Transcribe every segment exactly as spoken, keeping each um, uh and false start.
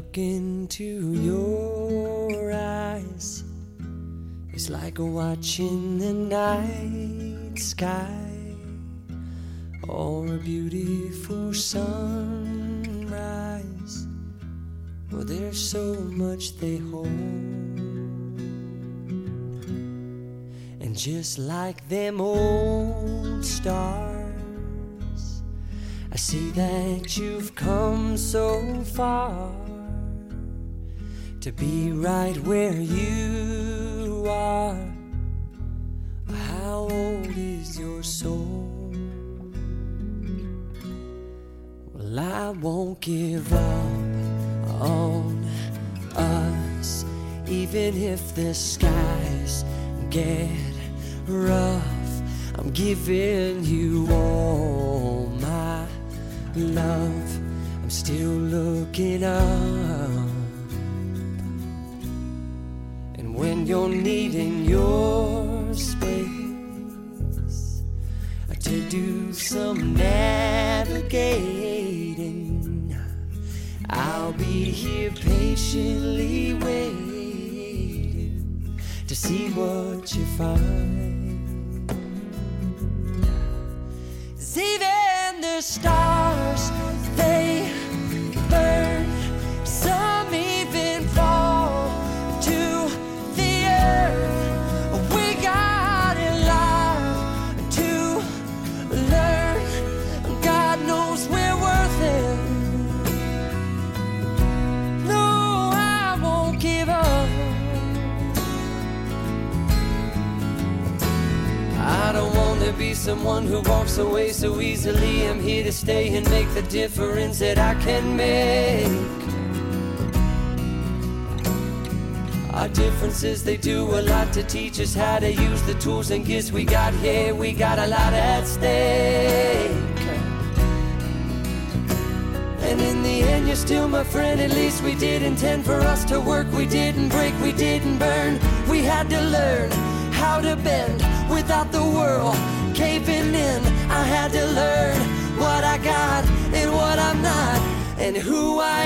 look into your eyes, it's like watching the night sky or a beautiful sunrise. Well, there's so much they hold, and just like them old stars, I see that you've come so far to be right where you are. How old is your soul? Well, I won't give up on us, even if the skies get rough. I'm giving you all my love. I'm still looking up, and when you're needing your space to do some navigating, I'll be here patiently waiting to see what you find. 'Cause even the stars, they burn, some even fall to the earth. We got a lot to learn. God knows we're worth it. No, I won't give up. I don't want to be someone who walks away so easily. I'm here to stay and make the difference that I can make. Our differences, they do a lot to teach us how to use the tools and gifts we got here. We got a lot at stake, and in the end you're still my friend. At least we did intend for us to work. We didn't break, we didn't burn. We had to learn how to bend without the world caving in. I had to learn what I got and what I'm not, and who I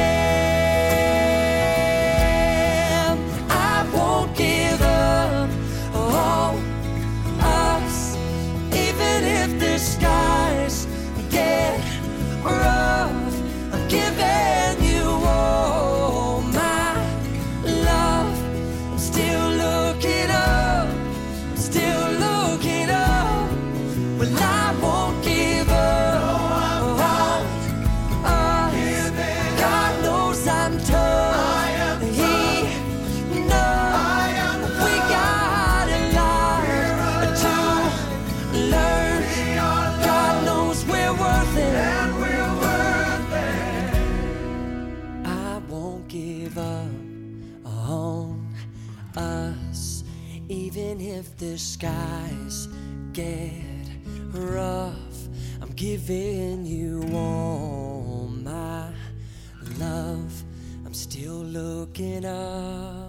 am. I won't give up on us, even if the skies get rough. I'm giving you all my love. I'm still looking up, still looking up. Well, I won't give up on us. God knows I'm tough. He knows we got a lot to learn. God knows we're worth it. I won't give up on us, even if the skies get rough. I'm giving you all my love. I'm still looking up.